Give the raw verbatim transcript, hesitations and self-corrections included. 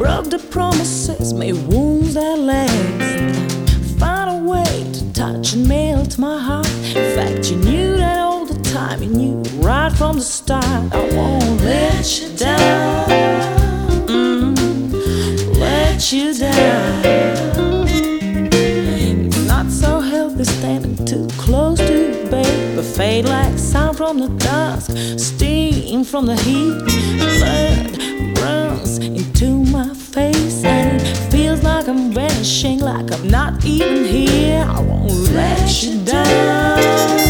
broke the promises, made wounds that last. Find a way to touch and melt my heart. In fact, you knew that all the time. You knew right from the start. I won't let you down. Mm, let you down. It's not so healthy standing too close to you, babe, but fade like sound from the dusk, steam from the heat. Blood runs into my face and it feels like I'm vanishing, like I'm not even here. I won't let you down.